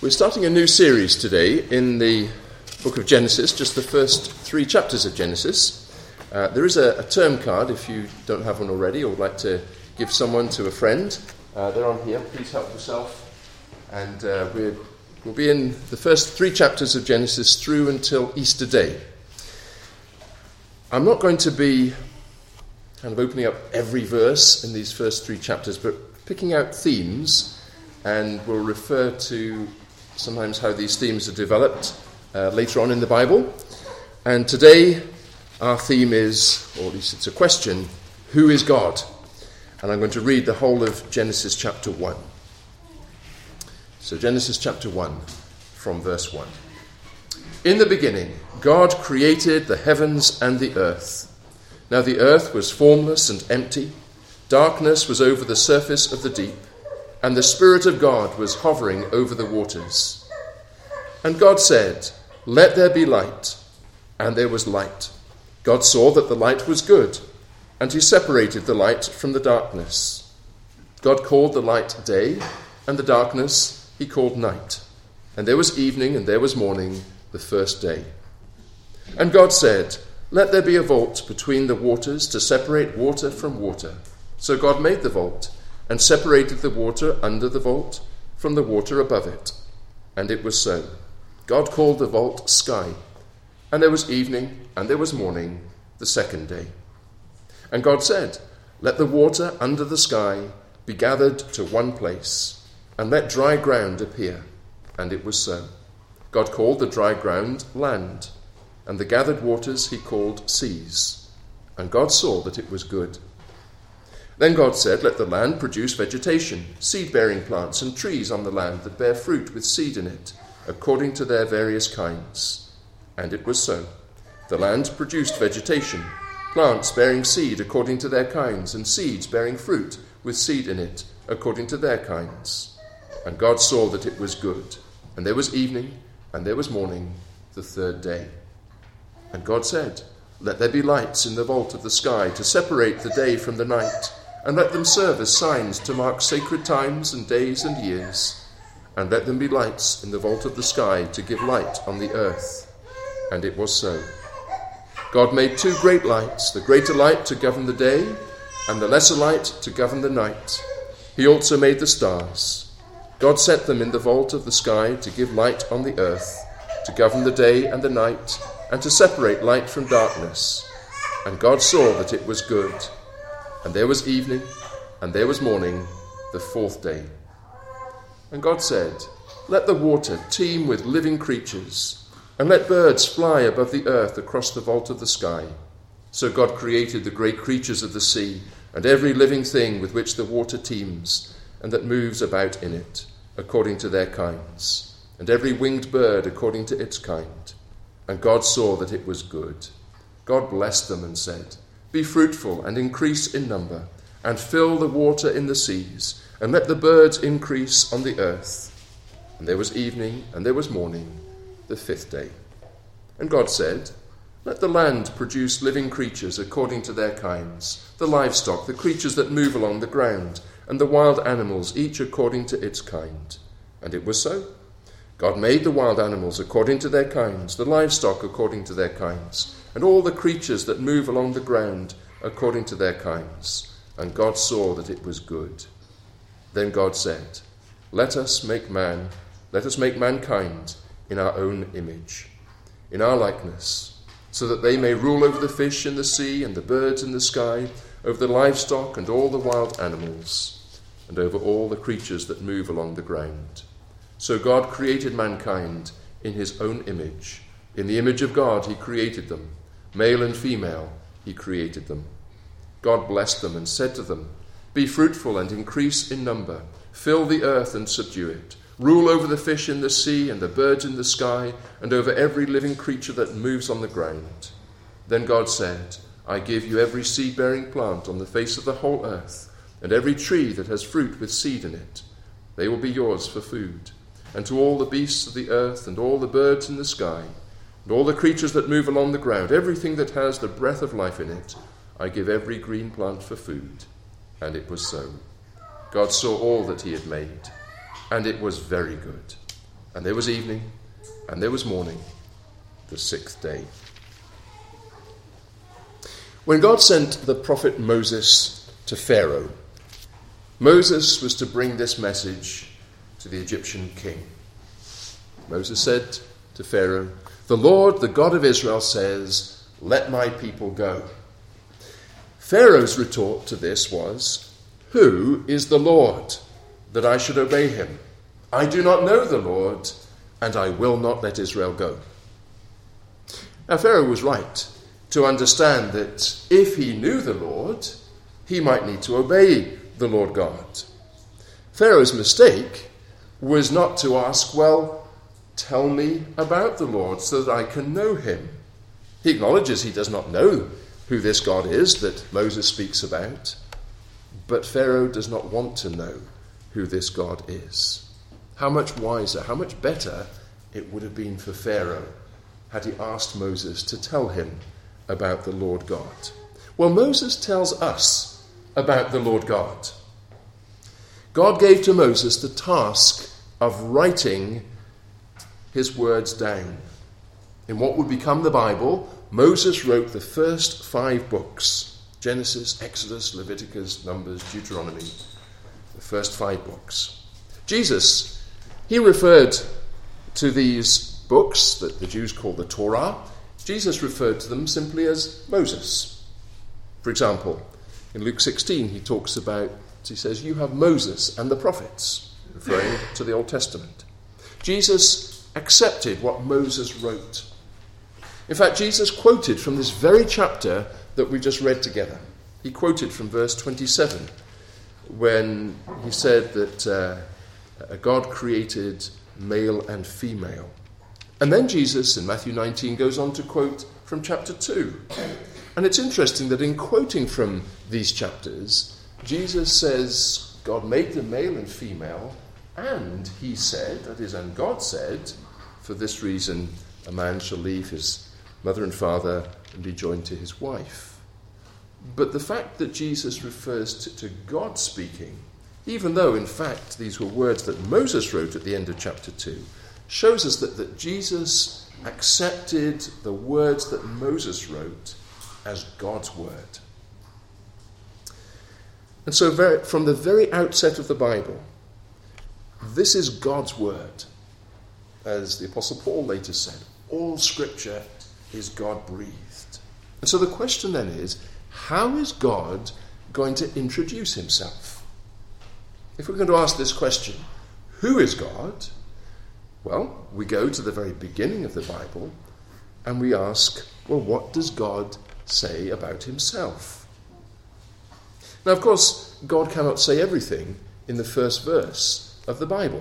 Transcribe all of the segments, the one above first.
We're starting a new series today in the book of Genesis, just the first 3 chapters of Genesis. There is a term card if you don't have one already or would like to give someone to a friend. They're on here. Please help yourself. And we'll be in the first 3 chapters of Genesis through until Easter Day. I'm not going to be kind of opening up every verse in these first 3 chapters, but picking out themes, and we'll refer to sometimes how these themes are developed later on in the Bible. And today our theme is, or at least it's a question, who is God? And I'm going to read the whole of Genesis chapter 1. So Genesis chapter 1 from verse 1. In the beginning, God created the heavens and the earth. Now the earth was formless and empty. Darkness was over the surface of the deep, and the Spirit of God was hovering over the waters. And God said, "Let there be light," and there was light. God saw that the light was good, and he separated the light from the darkness. God called the light day, and the darkness he called night. And there was evening and there was morning, the first day. And God said, "Let there be a vault between the waters to separate water from water." So God made the vault, and separated the water under the vault from the water above it. And it was so. God called the vault sky. And there was evening, and there was morning, the second day. And God said, "Let the water under the sky be gathered to one place, and let dry ground appear." And it was so. God called the dry ground land, and the gathered waters he called seas. And God saw that it was good. Then God said, "Let the land produce vegetation, seed-bearing plants and trees on the land that bear fruit with seed in it, according to their various kinds." And it was so. The land produced vegetation, plants bearing seed according to their kinds, and seeds bearing fruit with seed in it, according to their kinds. And God saw that it was good. And there was evening, and there was morning, the third day. And God said, "Let there be lights in the vault of the sky to separate the day from the night, and let them serve as signs to mark sacred times and days and years. And let them be lights in the vault of the sky to give light on the earth." And it was so. God made 2 great lights, the greater light to govern the day, and the lesser light to govern the night. He also made the stars. God set them in the vault of the sky to give light on the earth, to govern the day and the night, and to separate light from darkness. And God saw that it was good. And there was evening, and there was morning, the 4th day. And God said, "Let the water teem with living creatures, and let birds fly above the earth across the vault of the sky." So God created the great creatures of the sea, and every living thing with which the water teems, and that moves about in it, according to their kinds, and every winged bird according to its kind. And God saw that it was good. God blessed them and said, "Be fruitful and increase in number, and fill the water in the seas, and let the birds increase on the earth." And there was evening, and there was morning, the 5th day. And God said, "Let the land produce living creatures according to their kinds, the livestock, the creatures that move along the ground, and the wild animals, each according to its kind." And it was so. God made the wild animals according to their kinds, the livestock according to their kinds, and all the creatures that move along the ground according to their kinds. And God saw that it was good. Then God said, let us make mankind in our own image, in our likeness, so that they may rule over the fish in the sea and the birds in the sky, over the livestock and all the wild animals, and over all the creatures that move along the ground. So God created mankind in his own image. In the image of God he created them. Male and female he created them. God blessed them and said to them, "Be fruitful and increase in number. Fill the earth and subdue it. Rule over the fish in the sea and the birds in the sky, and over every living creature that moves on the ground." Then God said, "I give you every seed-bearing plant on the face of the whole earth, and every tree that has fruit with seed in it. They will be yours for food. And to all the beasts of the earth, and all the birds in the sky, and all the creatures that move along the ground, everything that has the breath of life in it, I give every green plant for food." And it was so. God saw all that he had made, and it was very good. And there was evening, and there was morning, the sixth day. When God sent the prophet Moses to Pharaoh, Moses was to bring this message to the Egyptian king. Moses said to Pharaoh, "The Lord, the God of Israel, says, 'Let my people go.'" Pharaoh's retort to this was, "Who is the Lord, that I should obey him? I do not know the Lord, and I will not let Israel go." Now Pharaoh was right to understand that if he knew the Lord, he might need to obey the Lord God. Pharaoh's mistake was not to ask, "Well, tell me about the Lord so that I can know him." He acknowledges he does not know who this God is that Moses speaks about, but Pharaoh does not want to know who this God is. How much wiser, how much better it would have been for Pharaoh had he asked Moses to tell him about the Lord God. Well, Moses tells us about the Lord God. God gave to Moses the task of writing his words down. In what would become the Bible, Moses wrote the first 5 books: Genesis, Exodus, Leviticus, Numbers, Deuteronomy, the first 5 books. Jesus, he referred to these books that the Jews call the Torah. Jesus referred to them simply as Moses. For example, in Luke 16, he says, "You have Moses and the prophets," referring to the Old Testament. Jesus accepted what Moses wrote. In fact, Jesus quoted from this very chapter that we just read together. He quoted from verse 27, when he said that God created male and female. And then Jesus, in Matthew 19, goes on to quote from chapter 2. And it's interesting that in quoting from these chapters, Jesus says God made them male and female, and he said, that is, and God said, "For this reason a man shall leave his mother and father and be joined to his wife." But the fact that Jesus refers to God speaking, even though in fact these were words that Moses wrote at the end of chapter 2, shows us that Jesus accepted the words that Moses wrote as God's word. And so from the very outset of the Bible, this is God's word. As the Apostle Paul later said, all Scripture is God-breathed. And so the question then is, how is God going to introduce himself? If we're going to ask this question, who is God? Well, we go to the very beginning of the Bible and we ask, well, what does God say about himself? Now, of course, God cannot say everything in the first verse of the Bible.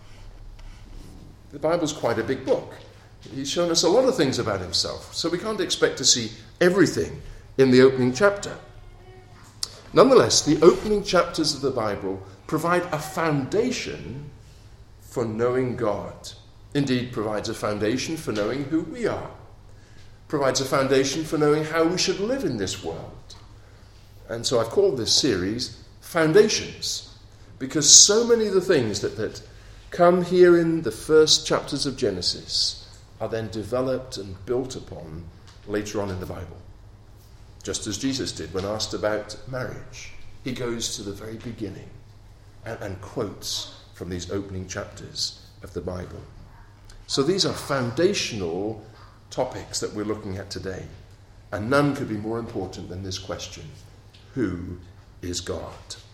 The Bible's quite a big book. He's shown us a lot of things about himself, so we can't expect to see everything in the opening chapter. Nonetheless, the opening chapters of the Bible provide a foundation for knowing God. Indeed, provides a foundation for knowing who we are. Provides a foundation for knowing how we should live in this world. And so I've called this series Foundations, because so many of the things that come here in the first chapters of Genesis are then developed and built upon later on in the Bible. Just as Jesus did when asked about marriage. He goes to the very beginning and quotes from these opening chapters of the Bible. So these are foundational topics that we're looking at today. And none could be more important than this question: who is God?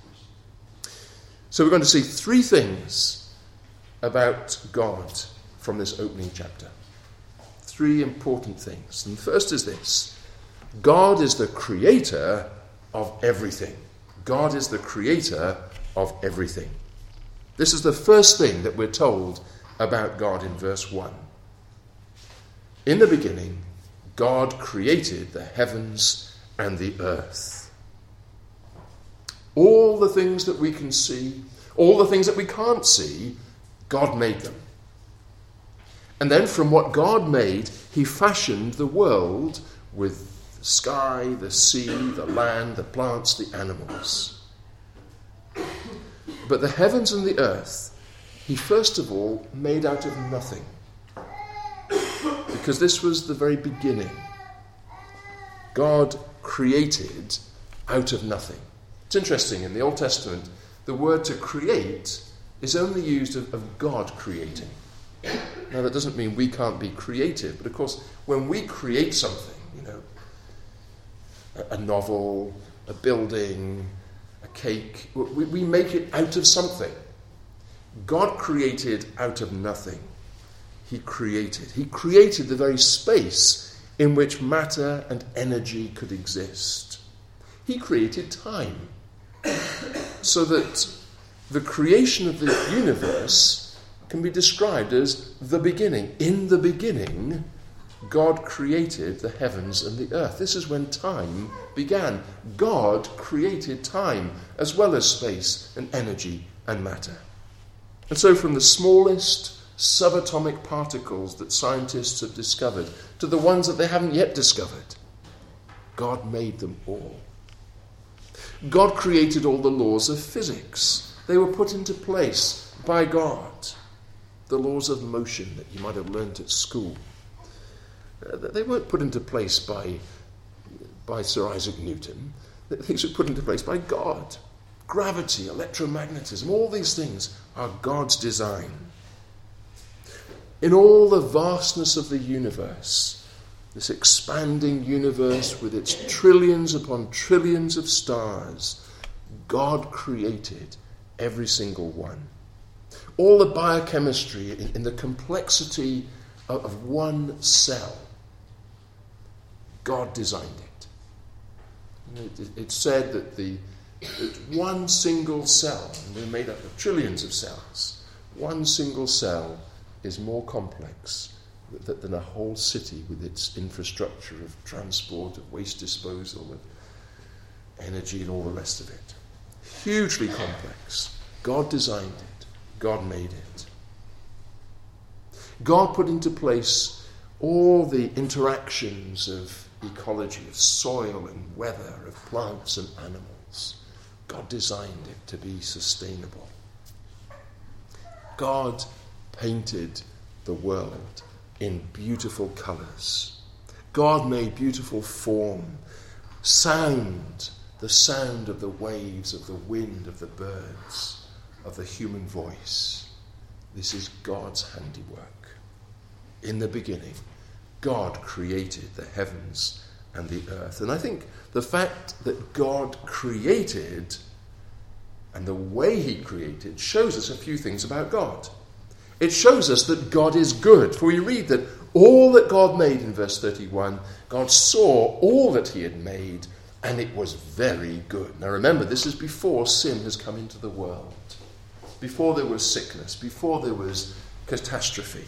So we're going to see 3 things about God from this opening chapter. 3 important things. And the first is this: God is the creator of everything. God is the creator of everything. This is the first thing that we're told about God in verse 1. In the beginning, God created the heavens and the earth. All the things that we can see, all the things that we can't see, God made them. And then from what God made, he fashioned the world with the sky, the sea, the land, the plants, the animals. But the heavens and the earth He first of all made out of nothing, because this was the very beginning. God created out of nothing. It's interesting, in the Old Testament, the word to create is only used of God creating. Now, that doesn't mean we can't be creative, but of course, when we create something, a novel, a building, a cake, we make it out of something. God created out of nothing. He created the very space in which matter and energy could exist. He created time, so that the creation of the universe can be described as the beginning. In the beginning, God created the heavens and the earth. This is when time began. God created time as well as space and energy and matter. And so from the smallest subatomic particles that scientists have discovered to the ones that they haven't yet discovered, God made them all. God created all the laws of physics. They were put into place by God. The laws of motion that you might have learnt at school. They weren't put into place by Sir Isaac Newton. Things were put into place by God. Gravity, electromagnetism, all these things are God's design. In all the vastness of the universe, this expanding universe with its trillions upon trillions of stars, God created every single one. All the biochemistry in the complexity of one cell, God designed it. It's said that one single cell, and they're made up of trillions of cells, one single cell is more complex than a whole city with its infrastructure of transport, of waste disposal, of energy and all the rest of it. Hugely complex. God designed it. God made it. God put into place all the interactions of ecology, of soil and weather, of plants and animals. God designed it to be sustainable. God painted the world in beautiful colours. God made beautiful form, sound, the sound of the waves, of the wind, of the birds, of the human voice. This is God's handiwork. In the beginning, God created the heavens and the earth. And I think the fact that God created and the way he created shows us a few things about God. It shows us that God is good. For we read that all that God made in verse 31, God saw all that he had made, and it was very good. Now remember, this is before sin has come into the world. Before there was sickness, before there was catastrophe.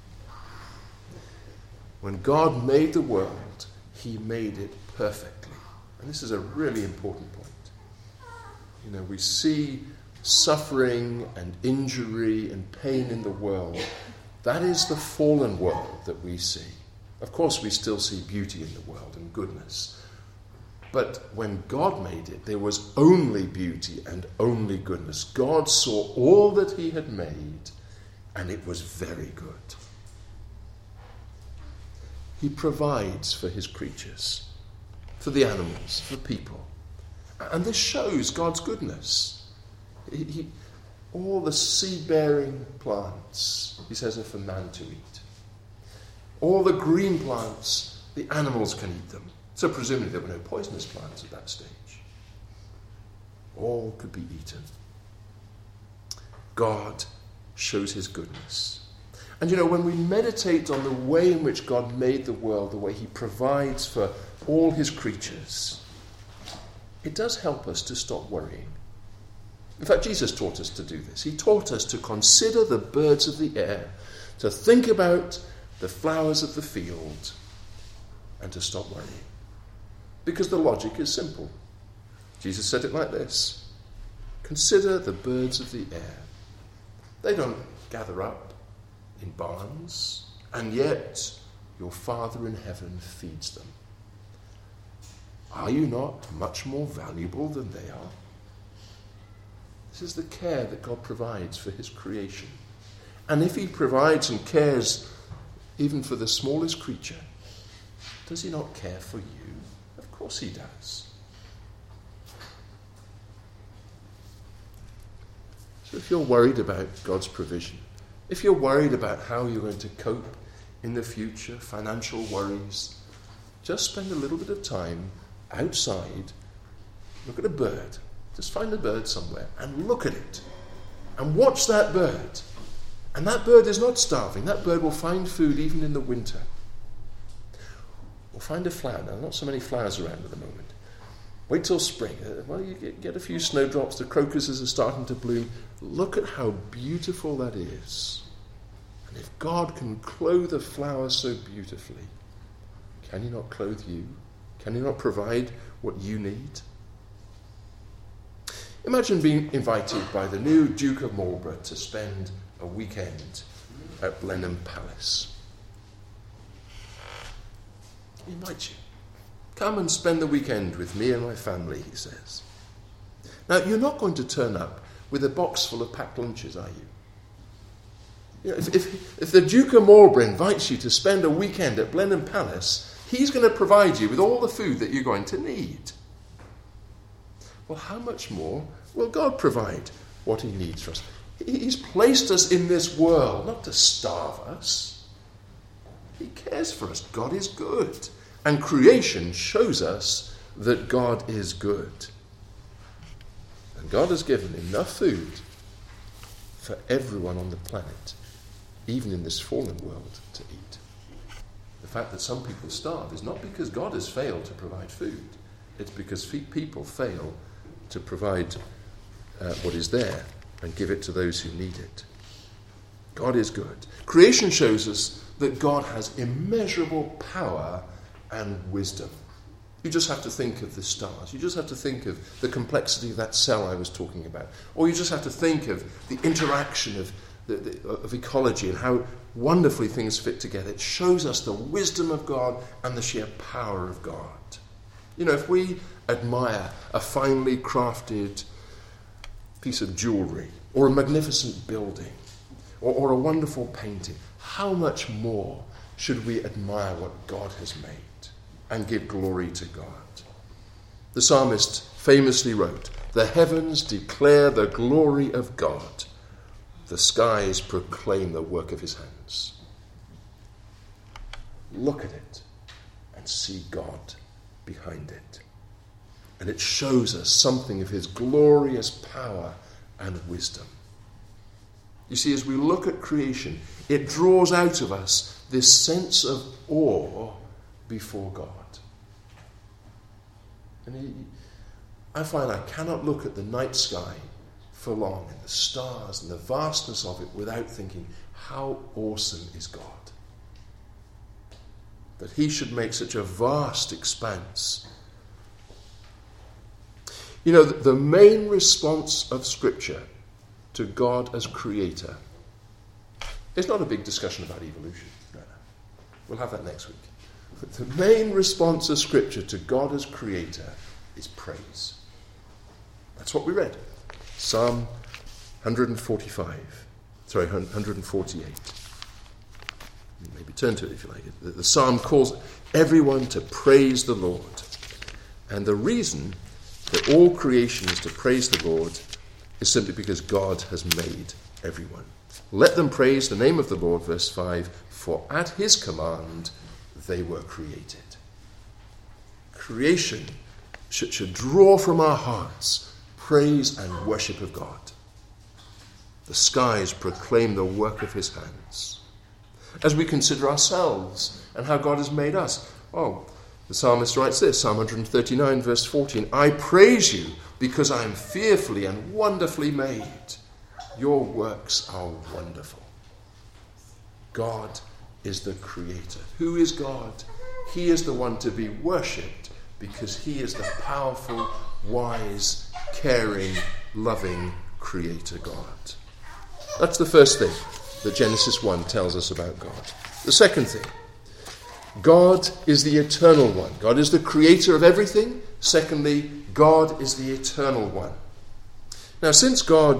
When God made the world, he made it perfectly. And this is a really important point. We see suffering and injury and pain in the world. That is the fallen world that we see. Of course, we still see beauty in the world and goodness. But when God made it, there was only beauty and only goodness. God saw all that he had made, and it was very good. He provides for his creatures, for the animals, for people. And this shows God's goodness. All the seed-bearing plants, he says, are for man to eat. All the green plants, the animals can eat them. So presumably there were no poisonous plants at that stage. All could be eaten. God shows his goodness. And when we meditate on the way in which God made the world, the way he provides for all his creatures, it does help us to stop worrying. In fact, Jesus taught us to do this. He taught us to consider the birds of the air, to think about the flowers of the field, and to stop worrying. Because the logic is simple. Jesus said it like this: consider the birds of the air. They don't gather up in barns, and yet your Father in heaven feeds them. Are you not much more valuable than they are? This is the care that God provides for his creation. And if he provides and cares even for the smallest creature, does he not care for you? Of course he does. So if you're worried about God's provision, if you're worried about how you're going to cope in the future, financial worries, just spend a little bit of time outside, look at a bird, just find a bird somewhere and look at it and watch that bird. And that bird is not starving. That bird will find food even in the winter. Or find a flower. Now, not so many flowers around at the moment. Wait till spring. Well, you get a few snowdrops. The crocuses are starting to bloom. Look at how beautiful that is. And if God can clothe a flower so beautifully, can he not clothe you? Can he not provide what you need? Imagine being invited by the new Duke of Marlborough to spend a weekend at Blenheim Palace. He invites you. Come and spend the weekend with me and my family, he says. Now, you're not going to turn up with a box full of packed lunches, are you? You know, if the Duke of Marlborough invites you to spend a weekend at Blenheim Palace, he's going to provide you with all the food that you're going to need. Well, how much more will God provide what he needs for us? He's placed us in this world not to starve us. He cares for us. God is good. And creation shows us that God is good. And God has given enough food for everyone on the planet, even in this fallen world, to eat. The fact that some people starve is not because God has failed to provide food. It's because people fail to provide what is there and give it to those who need it. God is good. Creation shows us that God has immeasurable power and wisdom. You just have to think of the stars. You just have to think of the complexity of that cell I was talking about. Or you just have to think of the interaction of ecology and how wonderfully things fit together. It shows us the wisdom of God and the sheer power of God. You know, if we admire a finely crafted piece of jewellery or a magnificent building or a wonderful painting, how much more should we admire what God has made and give glory to God? The psalmist famously wrote, "The heavens declare the glory of God. The skies proclaim the work of his hands." Look at it and see God behind it. And it shows us something of his glorious power and wisdom. You see, as we look at creation, it draws out of us this sense of awe before God. And I find I cannot look at the night sky for long and the stars and the vastness of it without thinking, how awesome is God? That he should make such a vast expanse. You know, the main response of Scripture to God as creator is not a big discussion about evolution. No. We'll have that next week. But the main response of Scripture to God as creator is praise. That's what we read. Psalm 148. Maybe turn to it if you like it. The psalm calls everyone to praise the Lord. And the reason that all creation is to praise the Lord is simply because God has made everyone. Let them praise the name of the Lord, verse 5, for at his command they were created. Creation should draw from our hearts praise and worship of God. The skies proclaim the work of his hands. As we consider ourselves and how God has made us, the psalmist writes this, Psalm 139, verse 14, I praise you because I am fearfully and wonderfully made. Your works are wonderful. God is the creator. Who is God? He is the one to be worshipped because he is the powerful, wise, caring, loving creator God. That's the first thing that Genesis 1 tells us about God. The second thing, God is the eternal one. God is the creator of everything. Secondly, God is the eternal one. Now, since God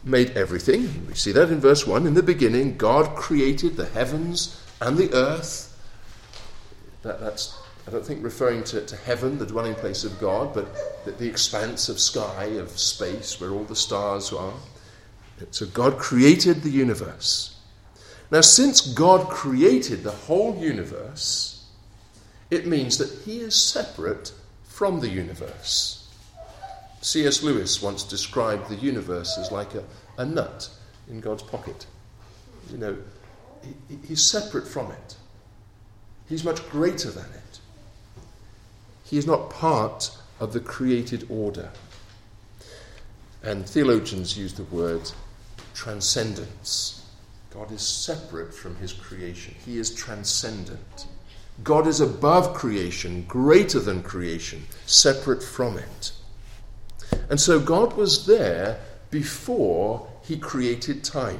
made everything. We see that in verse 1. In the beginning, God created the heavens and the earth. That's, I don't think, referring to heaven, the dwelling place of God, but the expanse of sky, of space, where all the stars are. So God created the universe. Now, since God created the whole universe, it means that he is separate from the universe. C.S. Lewis once described the universe as like a nut in God's pocket. You know, he's separate from it. He's much greater than it. He is not part of the created order. And theologians use the word transcendence. God is separate from his creation. He is transcendent. God is above creation, greater than creation, separate from it. And so God was there before he created time.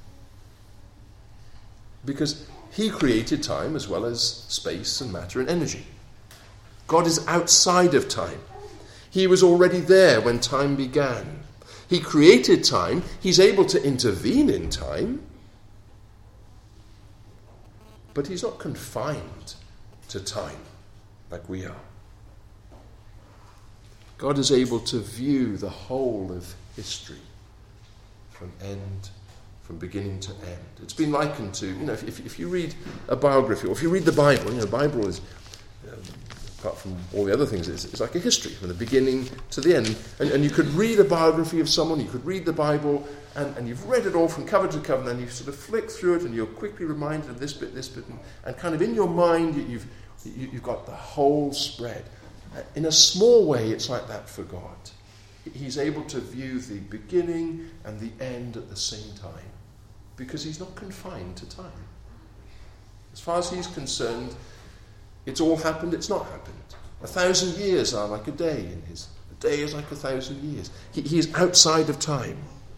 Because he created time as well as space and matter and energy. God is outside of time. He was already there when time began. He created time. He's able to intervene in time. But he's not confined to time like we are. God is able to view the whole of history from beginning to end. It's been likened to, if you read a biography, or if you read the Bible, the Bible is, apart from all the other things, it's like a history from the beginning to the end. And you could read a biography of someone, you could read the Bible, and you've read it all from cover to cover, and then you sort of flick through it, and you're quickly reminded of this bit, and kind of in your mind, you've got the whole spread. In a small way, it's like that for God. He's able to view the beginning and the end at the same time, because he's not confined to time. As far as he's concerned, it's all happened, it's not happened. 1,000 years are like a day in his. A day is like 1,000 years. He is outside of time.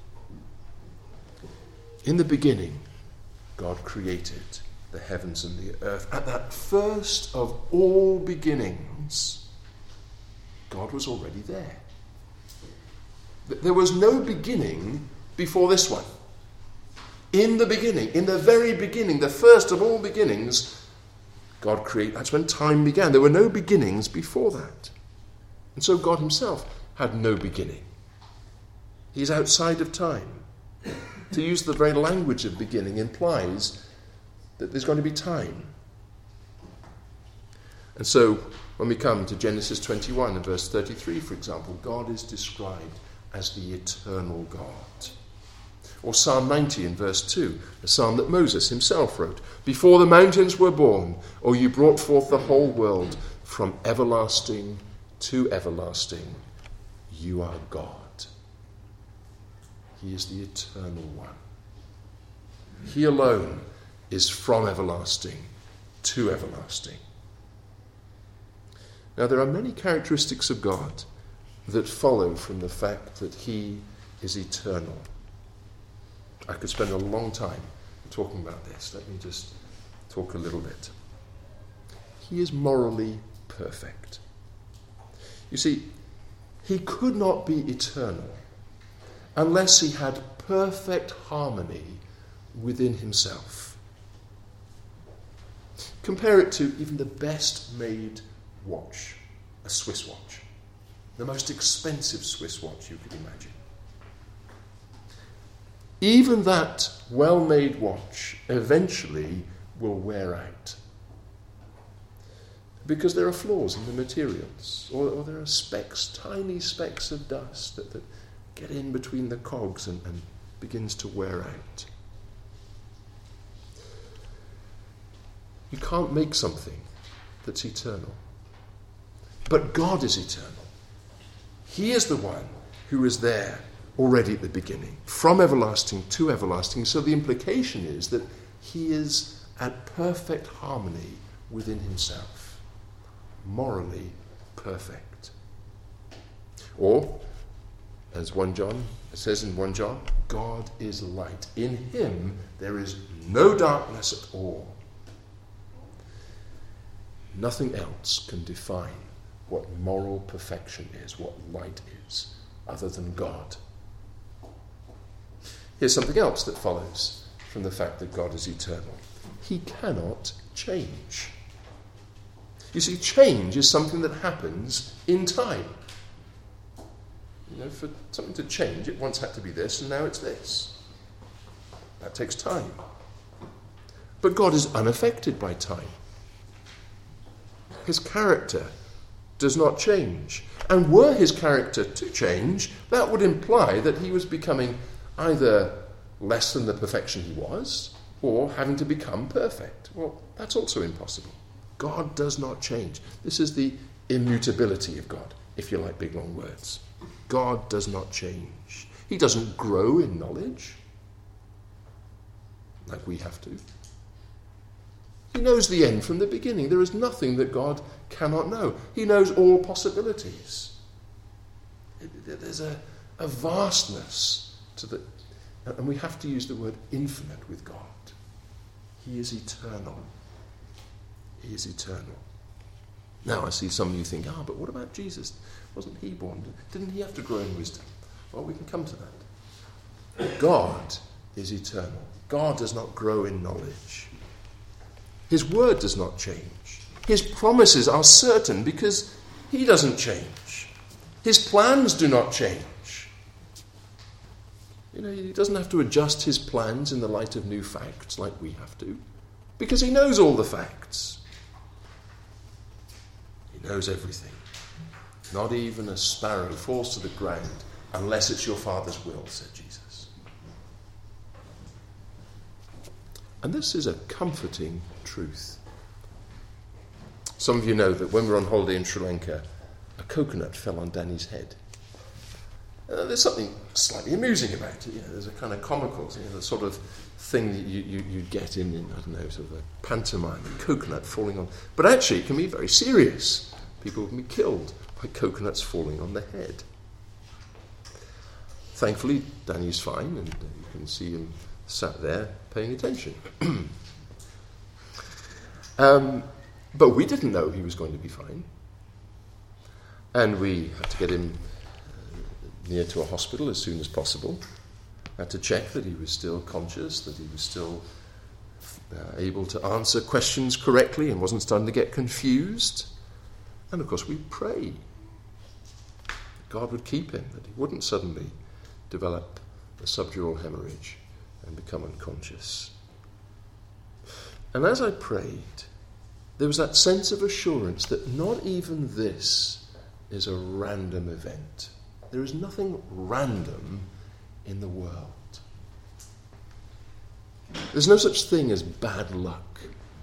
In the beginning, God created the heavens and the earth. At that first of all beginnings, God was already there. There was no beginning before this one. In the beginning, in the very beginning, the first of all beginnings, God created. That's when time began. There were no beginnings before that. And so God himself had no beginning. He's outside of time. To use the very language of beginning implies that there's going to be time. And so when we come to Genesis 21 and verse 33, for example, God is described as the eternal God. Or Psalm 90 in verse 2, a psalm that Moses himself wrote. Before the mountains were born, O you brought forth the whole world, from everlasting to everlasting, you are God. He is the eternal one. He alone is from everlasting to everlasting. Now, there are many characteristics of God that follow from the fact that he is eternal. I could spend a long time talking about this. Let me just talk a little bit. He is morally perfect. You see, he could not be eternal unless he had perfect harmony within himself. Compare it to even the best made watch, a Swiss watch, the most expensive Swiss watch you could imagine. Even that well-made watch eventually will wear out, because there are flaws in the materials, or there are specks, tiny specks of dust that get in between the cogs and begins to wear out. You can't make something that's eternal. But God is eternal. He is the one who is there already at the beginning, from everlasting to everlasting. So the implication is that he is at perfect harmony within himself, morally perfect. Or, as 1 John says in 1 John, God is light. In him there is no darkness at all. Nothing else can define what moral perfection is, what light is, other than God. Here's something else that follows from the fact that God is eternal. He cannot change. You see, change is something that happens in time. For something to change, it once had to be this, and now it's this. That takes time. But God is unaffected by time. His character does not change. And were his character to change, that would imply that he was becoming either less than the perfection he was, or having to become perfect. Well, that's also impossible. God does not change. This is the immutability of God, if you like big long words. God does not change. He doesn't grow in knowledge like we have to. He knows the end from the beginning. There is nothing that God cannot know. He knows all possibilities. There's a vastness to the... And we have to use the word infinite with God. He is eternal. He is eternal. Now I see some of you think, but what about Jesus? Wasn't he born? Didn't he have to grow in wisdom? Well, we can come to that. God is eternal. God does not grow in knowledge. His word does not change. His promises are certain because he doesn't change. His plans do not change. He doesn't have to adjust his plans in the light of new facts like we have to, because he knows all the facts. He knows everything. Not even a sparrow falls to the ground unless it's your Father's will, said Jesus. And this is a comforting truth. Some of you know that when we were on holiday in Sri Lanka, a coconut fell on Danny's head. There's something slightly amusing about it. There's a kind of comical, the sort of thing that you get in, I don't know, sort of a pantomime, a coconut falling on. But actually, it can be very serious. People can be killed by coconuts falling on the head. Thankfully, Danny's fine, and you can see him sat there paying attention. But we didn't know he was going to be fine. And we had to get him near to a hospital as soon as possible. Had to check that he was still conscious, that he was still able to answer questions correctly and wasn't starting to get confused. And of course we pray that God would keep him, that he wouldn't suddenly develop a subdural hemorrhage and become unconscious. And as I prayed, there was that sense of assurance that not even this is a random event. There is nothing random in the world. There's no such thing as bad luck.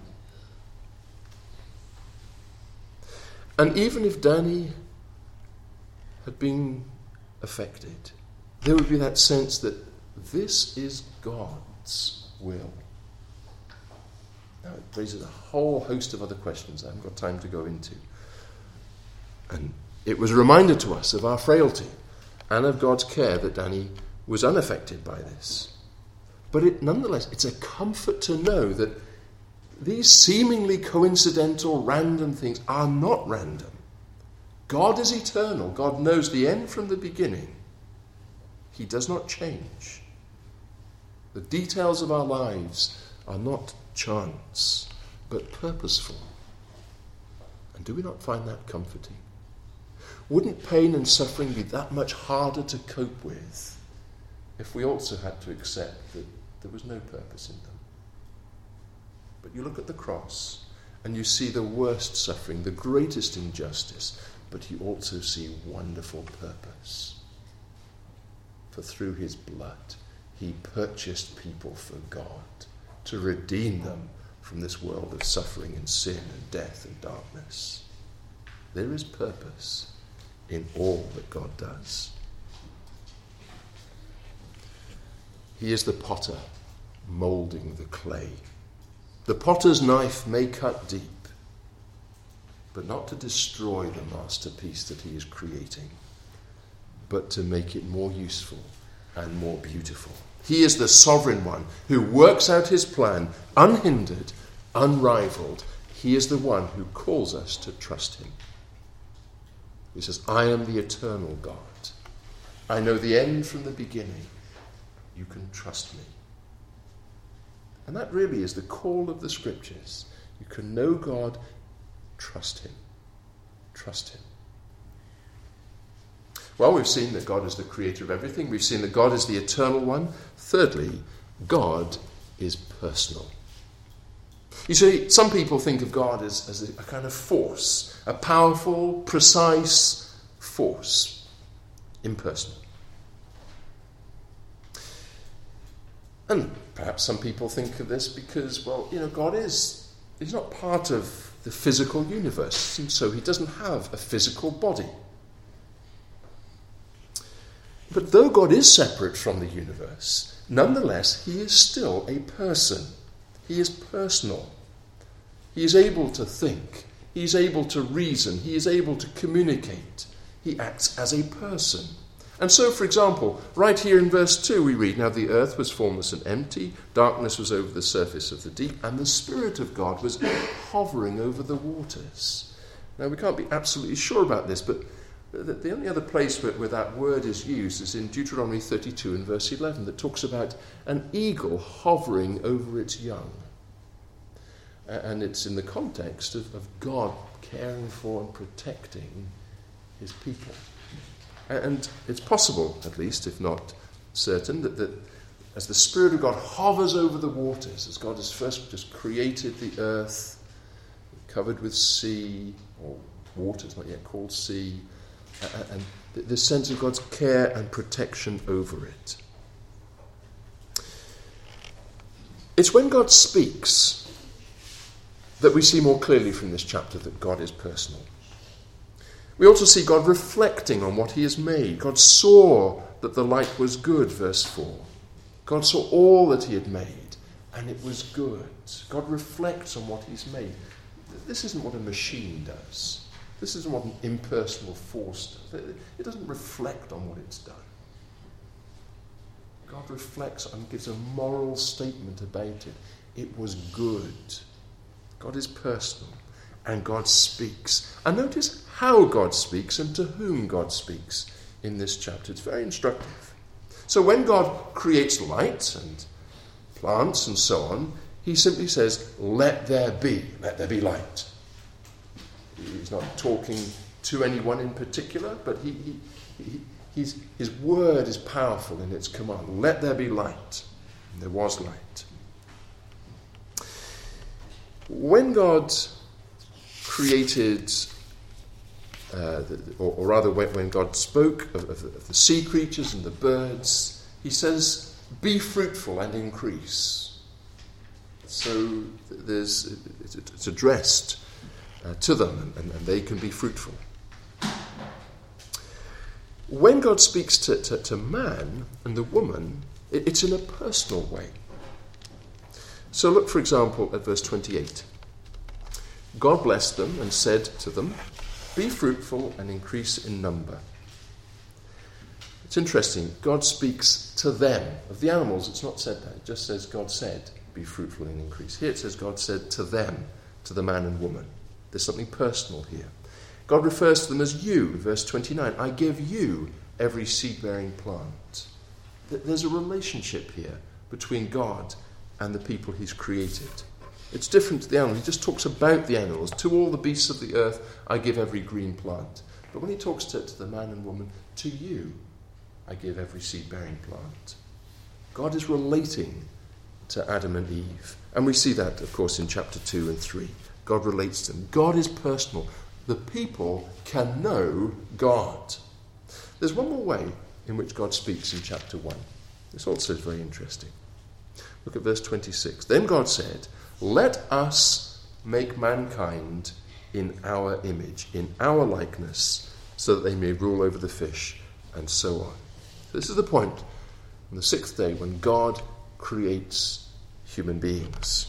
And even if Danny had been affected, there would be that sense that this is God's will. Now, it raises a whole host of other questions I haven't got time to go into. And it was a reminder to us of our frailty and of God's care that Danny was unaffected by this. But nonetheless, it's a comfort to know that these seemingly coincidental, random things are not random. God is eternal. God knows the end from the beginning. He does not change. The details of our lives are not chance, but purposeful. And do we not find that comforting? Wouldn't pain and suffering be that much harder to cope with if we also had to accept that there was no purpose in them? But you look at the cross and you see the worst suffering, the greatest injustice, but you also see wonderful purpose. For through his blood, he purchased people for God to redeem them from this world of suffering and sin and death and darkness. There is purpose in all that God does. He is the potter moulding the clay. The potter's knife may cut deep, but not to destroy the masterpiece that he is creating, but to make it more useful and more beautiful. He is the sovereign one who works out his plan unhindered, unrivaled. He is the one who calls us to trust him. He says, I am the eternal God. I know the end from the beginning. you can trust me. And that really is the call of the Scriptures. You can know God, trust him. Trust him. Well, we've seen that God is the creator of everything. We've seen that God is the eternal one. Thirdly, God is personal. You see, some people think of God as a kind of force, a powerful, precise force, impersonal. And perhaps some people think of this because, well, God he's not part of the physical universe, and so he doesn't have a physical body. But though God is separate from the universe, nonetheless, he is still a person. He is personal. He is able to think. He is able to reason. He is able to communicate. He acts as a person. And so, for example, right here in verse 2 we read, "Now the earth was formless and empty, darkness was over the surface of the deep, and the Spirit of God was hovering over the waters." Now we can't be absolutely sure about this, but the only other place where that word is used is in Deuteronomy 32 and verse 11, that talks about an eagle hovering over its young. And it's in the context of God caring for and protecting his people. And it's possible, at least, if not certain, that as the Spirit of God hovers over the waters, as God has first just created the earth, covered with sea, or waters not yet called sea, and the sense of God's care and protection over it. It's when God speaks that we see more clearly from this chapter that God is personal. We also see God reflecting on what he has made. God saw that the light was good, verse 4. God saw all that he had made, and it was good. God reflects on what he's made. This isn't what a machine does. This isn't what an impersonal force does. It doesn't reflect on what it's done. God reflects and gives a moral statement about it. It was good. God is personal, and God speaks. And notice how God speaks and to whom God speaks in this chapter. It's very instructive. So when God creates light and plants and so on, he simply says, let there be light. He's not talking to anyone in particular, but his word is powerful in its command. Let there be light. And there was light. When God created, or rather when God spoke of the sea creatures and the birds, he says, be fruitful and increase. So it's addressed to them, and they can be fruitful. When God speaks to man and the woman, it's in a personal way. So look, for example, at verse 28. God blessed them and said to them, be fruitful and increase in number. It's interesting. God speaks to them. Of the animals, it's not said that. It just says God said, be fruitful and increase. Here it says God said to them, to the man and woman. There's something personal here. God refers to them as you, verse 29. I give you every seed-bearing plant. There's a relationship here between God and the people he's created. It's different to the animals. He just talks about the animals. To all the beasts of the earth, I give every green plant. But when he talks to the man and woman, to you, I give every seed-bearing plant. God is relating to Adam and Eve. And we see that, of course, in chapter 2 and 3. God relates to them. God is personal. The people can know God. There's one more way in which God speaks in chapter 1. This also is very interesting. Look at verse 26. Then God said, let us make mankind in our image, in our likeness, so that they may rule over the fish, and so on. This is the point on the sixth day when God creates human beings.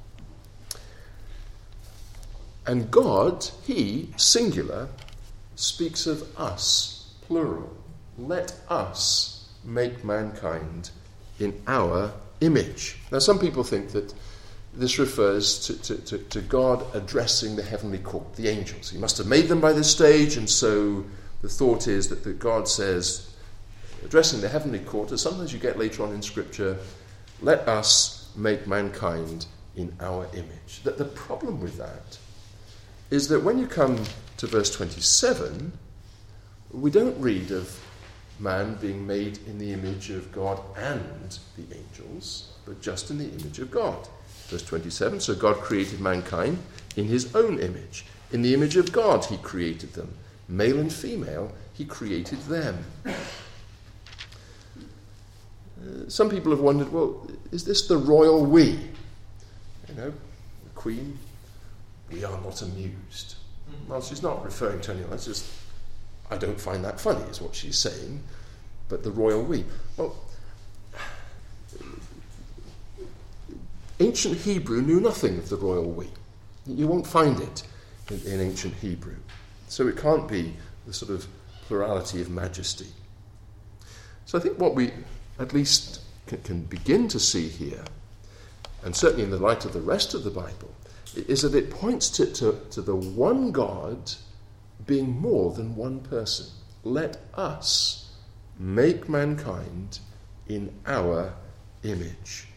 And God, he, singular, speaks of us, plural. Let us make mankind in our image. Now, some people think that this refers to God addressing the heavenly court, the angels. He must have made them by this stage, and so the thought is that God says, addressing the heavenly court, as sometimes you get later on in Scripture, let us make mankind in our image. That the problem with that is that when you come to verse 27, we don't read of man being made in the image of God and the angels, but just in the image of God. Verse 27, so God created mankind in his own image. In the image of God he created them. Male and female, he created them. Some people have wondered, well, is this the royal we? You know, the Queen, we are not amused. Well, she's not referring to anyone, it's just, I don't find that funny, is what she's saying. But the royal we. Well, ancient Hebrew knew nothing of the royal we. You won't find it in ancient Hebrew. So it can't be the sort of plurality of majesty. So I think what we at least can begin to see here, and certainly in the light of the rest of the Bible, is that it points to the one God being more than one person. Let us make mankind in our image.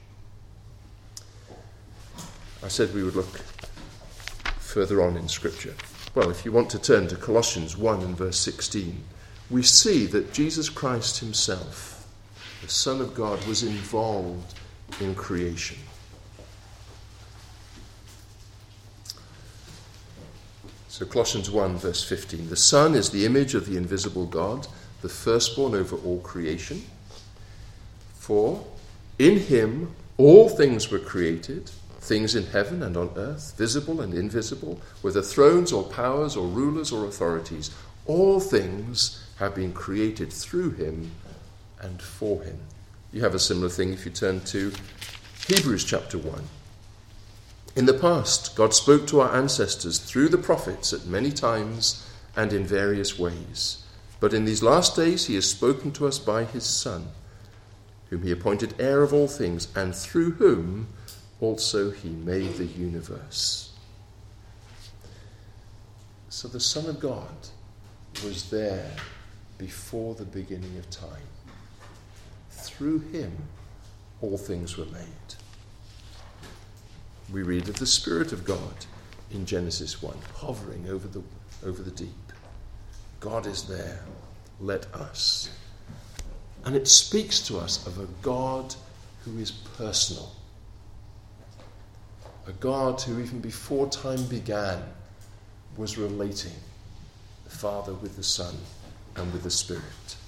I said we would look further on in Scripture. Well, if you want to turn to Colossians 1 and verse 16, we see that Jesus Christ himself, the Son of God, was involved in creation. So Colossians 1 verse 15, the Son is the image of the invisible God, the firstborn over all creation. For in him all things were created, things in heaven and on earth, visible and invisible, whether thrones or powers or rulers or authorities. All things have been created through him and for him. You have a similar thing if you turn to Hebrews chapter 1. In the past, God spoke to our ancestors through the prophets at many times and in various ways. But in these last days he has spoken to us by his Son, whom he appointed heir of all things, and through whom also he made the universe. So the Son of God was there before the beginning of time. Through him all things were made. We read of the Spirit of God in Genesis 1, hovering over the deep. God is there. Let us. And it speaks to us of a God who is personal. A God who even before time began was relating, the Father with the Son and with the Spirit.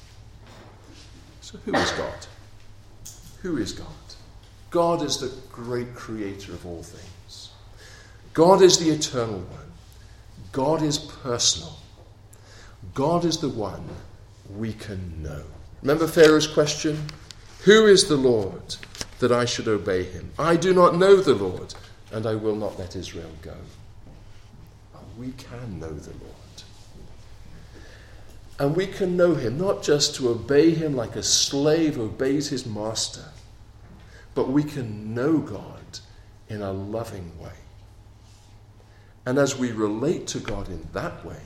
So who is God? Who is God? God is the great creator of all things. God is the eternal one. God is personal. God is the one we can know. Remember Pharaoh's question? Who is the Lord that I should obey him? I do not know the Lord, and I will not let Israel go. But we can know the Lord. And we can know him not just to obey him like a slave obeys his master, but we can know God in a loving way. And as we relate to God in that way,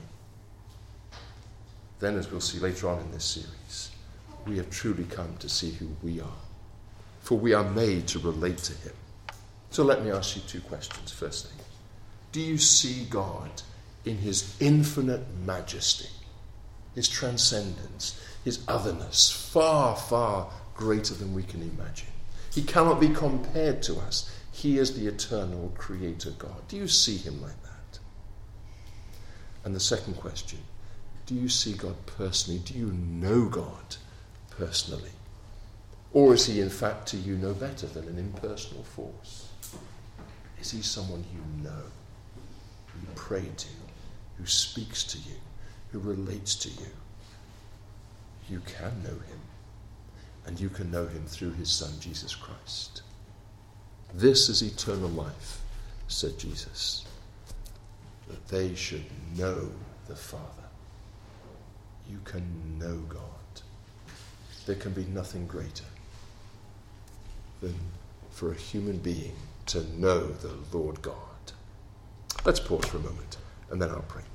then as we'll see later on in this series, we have truly come to see who we are. For we are made to relate to him. So let me ask you two questions. Firstly, do you see God in his infinite majesty, his transcendence, his otherness, far, far greater than we can imagine? He cannot be compared to us. He is the eternal creator God. Do you see him like that? And the second question, do you see God personally? Do you know God personally? Or is he in fact to you no better than an impersonal force? Is he someone you know, who you pray to, who speaks to you, who relates to you? You can know him. And you can know him through his Son, Jesus Christ. This is eternal life, said Jesus, that they should know the Father. You can know God. There can be nothing greater than for a human being to know the Lord God. Let's pause for a moment, and then I'll pray.